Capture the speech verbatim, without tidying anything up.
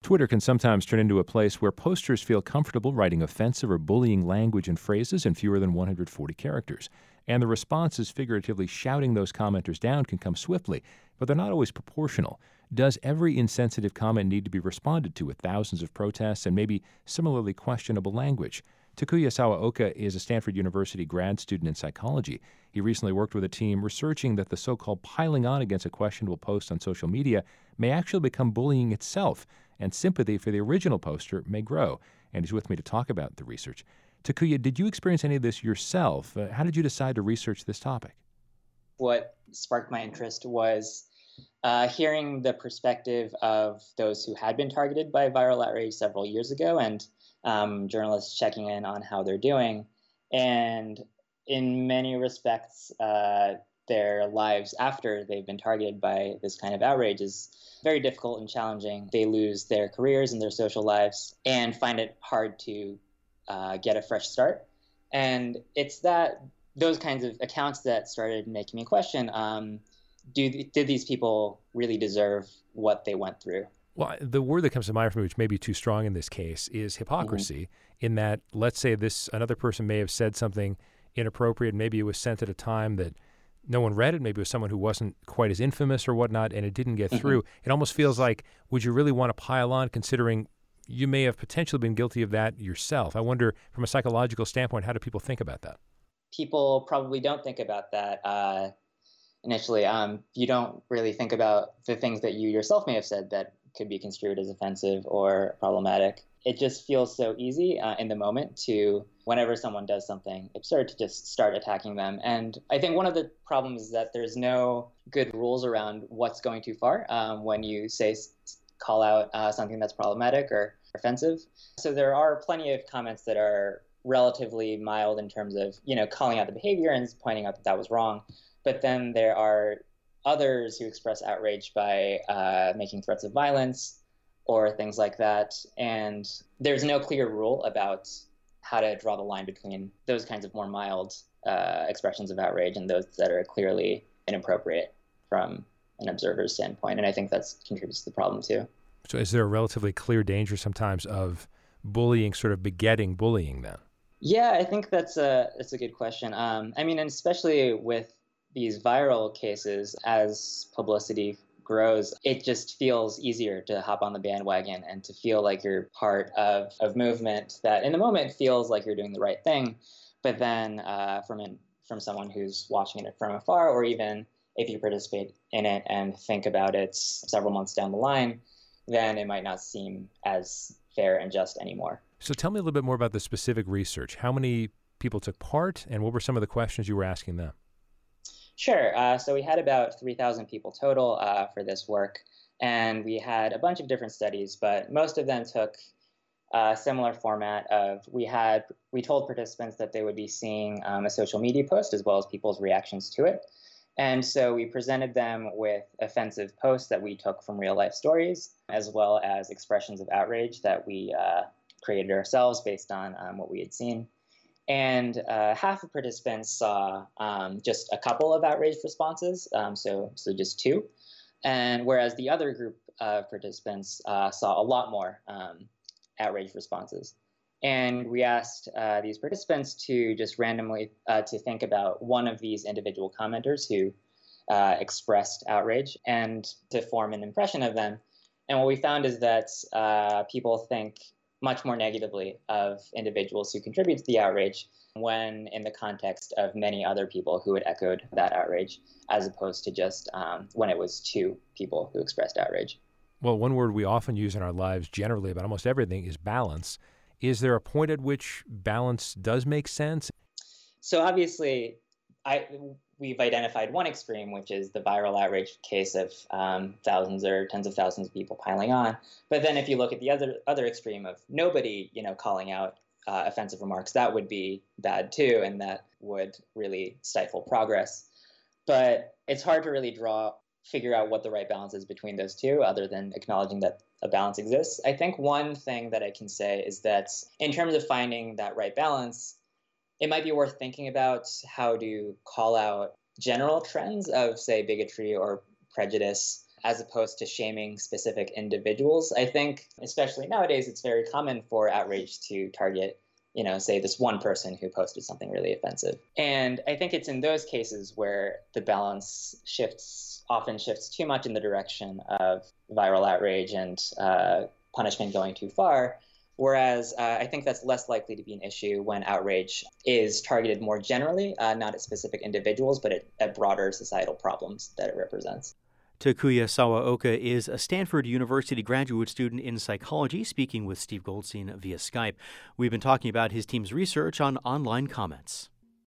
Twitter can sometimes turn into a place where posters feel comfortable writing offensive or bullying language and phrases in fewer than one hundred forty characters. And the responses figuratively shouting those commenters down can come swiftly, but they're not always proportional. Does every insensitive comment need to be responded to with thousands of protests and maybe similarly questionable language? Takuya Sawaoka is a Stanford University grad student in psychology. He recently worked with a team researching that the so-called piling on against a questionable post on social media may actually become bullying itself, and sympathy for the original poster may grow. And he's with me to talk about the research. Takuya, did you experience any of this yourself? Uh, how did you decide to research this topic? What sparked my interest was uh, hearing the perspective of those who had been targeted by viral outrage several years ago, and um, journalists checking in on how they're doing. And in many respects, uh, their lives after they've been targeted by this kind of outrage is very difficult and challenging. They lose their careers and their social lives and find it hard to uh, get a fresh start. And it's that those kinds of accounts that started making me question, um, do did these people really deserve what they went through? Well, the word that comes to mind for me, which may be too strong in this case, is hypocrisy, mm-hmm. in that, let's say this another person may have said something inappropriate, maybe it was sent at a time that no one read it, maybe it was someone who wasn't quite as infamous or whatnot, and it didn't get mm-hmm. through. It almost feels like, would you really want to pile on, considering you may have potentially been guilty of that yourself? I wonder, from a psychological standpoint, how do people think about that? People probably don't think about that uh, initially. Um, you don't really think about the things that you yourself may have said that could be construed as offensive or problematic. It just feels so easy uh, in the moment to, whenever someone does something absurd, to just start attacking them. And I think one of the problems is that there's no good rules around what's going too far um, when you say call out uh, something that's problematic or offensive. So there are plenty of comments that are relatively mild in terms of, you know, calling out the behavior and pointing out that that was wrong. But then there are others who express outrage by uh, making threats of violence or things like that. And there's no clear rule about how to draw the line between those kinds of more mild uh, expressions of outrage and those that are clearly inappropriate from an observer's standpoint. And I think that contributes to the problem too. So is there a relatively clear danger sometimes of bullying sort of begetting bullying then? Yeah, I think that's a, that's a good question. Um, I mean, and especially with these viral cases, as publicity grows, it just feels easier to hop on the bandwagon and to feel like you're part of a movement that in the moment feels like you're doing the right thing. But then uh, from an, from someone who's watching it from afar, or even if you participate in it and think about it several months down the line, then it might not seem as fair and just anymore. So tell me a little bit more about the specific research. How many people took part, and what were some of the questions you were asking them? Sure. Uh, so we had about three thousand people total uh, for this work, and we had a bunch of different studies, but most of them took a similar format of we had we told participants that they would be seeing um, a social media post as well as people's reactions to it. And so we presented them with offensive posts that we took from real life stories, as well as expressions of outrage that we uh, created ourselves based on um, what we had seen. And uh, half of participants saw um, just a couple of outraged responses, um, so so just two. And whereas the other group of participants uh, saw a lot more um, outraged responses. And we asked uh, these participants to just randomly uh, to think about one of these individual commenters who uh, expressed outrage and to form an impression of them. And what we found is that uh, people think much more negatively of individuals who contribute to the outrage when in the context of many other people who had echoed that outrage, as opposed to just um, when it was two people who expressed outrage. Well, one word we often use in our lives generally about almost everything is balance. Is there a point at which balance does make sense? So obviously, I we've identified one extreme, which is the viral outrage case of um, thousands or tens of thousands of people piling on. But then if you look at the other other extreme of nobody, you know, calling out uh, offensive remarks, that would be bad too, and that would really stifle progress. But it's hard to really draw, figure out what the right balance is between those two, other than acknowledging that a balance exists. I think one thing that I can say is that in terms of finding that right balance, it might be worth thinking about how to call out general trends of, say, bigotry or prejudice as opposed to shaming specific individuals. I think, especially nowadays, it's very common for outrage to target, you know, say this one person who posted something really offensive. And I think it's in those cases where the balance shifts, often shifts too much in the direction of viral outrage and uh, punishment going too far. Whereas uh, I think that's less likely to be an issue when outrage is targeted more generally, uh, not at specific individuals, but at, at broader societal problems that it represents. Takuya Sawaoka is a Stanford University graduate student in psychology, speaking with Steve Goldstein via Skype. We've been talking about his team's research on online comments.